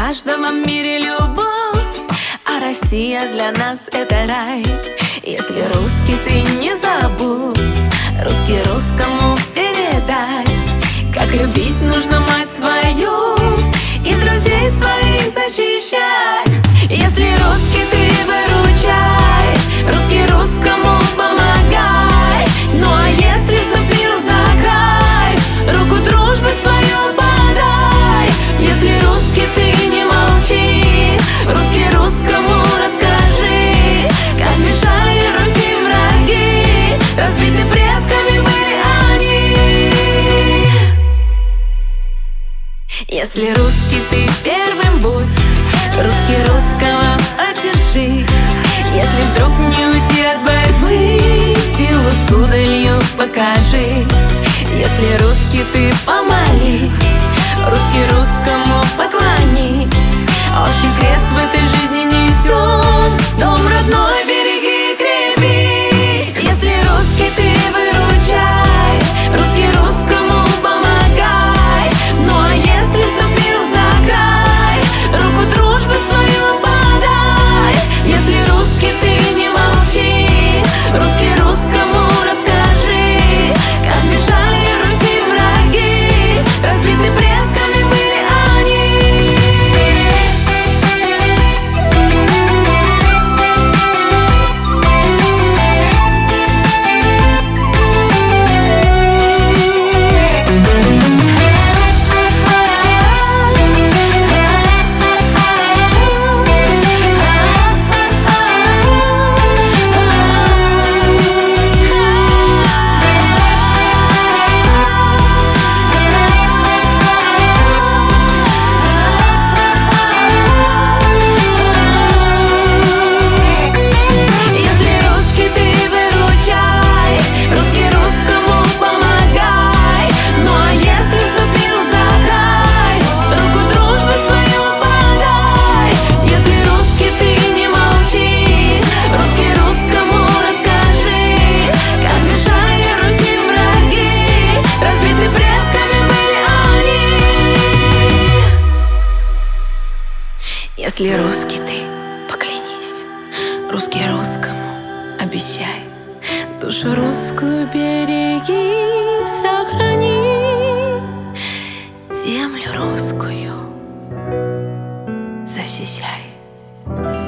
каждого в мире любовь, а Россия для нас это рай. Если русский ты не забудь, русский русскому передай, как любить нужно мать свою и друзей своих защищай. Если русский ты выручай, русский русскому помогай. Ну а если вступил за край, руку дружбы свою подай. Если русский ты не молчи, русский русскому расскажи, как бежали Руси враги, разбиты предками были они. Если русский ты первым будь, русский русского поддержи. Если вдруг не уйти от борьбы, силу с удалью покажи. Если русский ты помолись, русский русскому поклонись. Общий крест в этой жизни несем, дом родной береги и крепись. Если русский ты выручай, русский русскому помогай. Ну а если вступил за край, руку дружбы свою подай. Если русский ты не молчи, русский русскому расскажи, как бежали Руси враги, разбиты предками были они. Если русский ты, поклянись, русский русскому обещай, душу русскую береги, сохрани, землю русскую защищай.